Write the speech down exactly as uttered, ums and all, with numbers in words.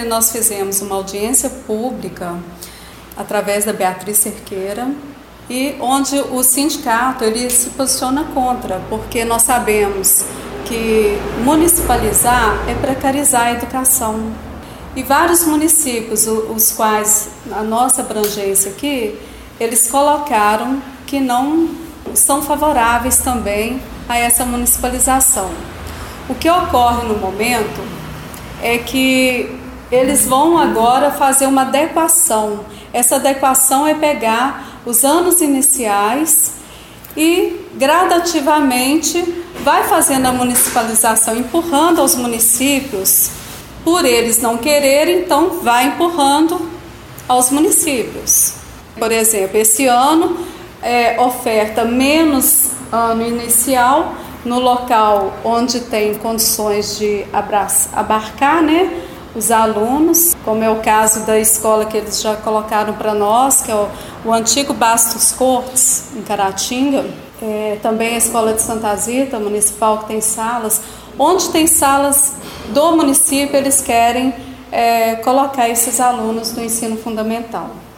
Nós fizemos uma audiência pública através da Beatriz Cerqueira, e onde o sindicato ele se posiciona contra, porque nós sabemos que municipalizar é precarizar a educação. E vários municípios, os quais a nossa abrangência aqui, eles colocaram que não são favoráveis também a essa municipalização. O que ocorre no momento é que eles vão agora fazer uma adequação. Essa adequação é pegar os anos iniciais e gradativamente vai fazendo a municipalização, empurrando aos municípios. Por eles não quererem, então vai empurrando aos municípios. Por exemplo, esse ano é, oferta menos ano inicial no local onde tem condições de abraçar, abarcar, né, os alunos, como é o caso da escola que eles já colocaram para nós, que é o, o antigo Bastos Cortes, em Caratinga. É, também a escola de Santa Zita municipal, que tem salas. Onde tem salas do município, eles querem é, colocar esses alunos do ensino fundamental.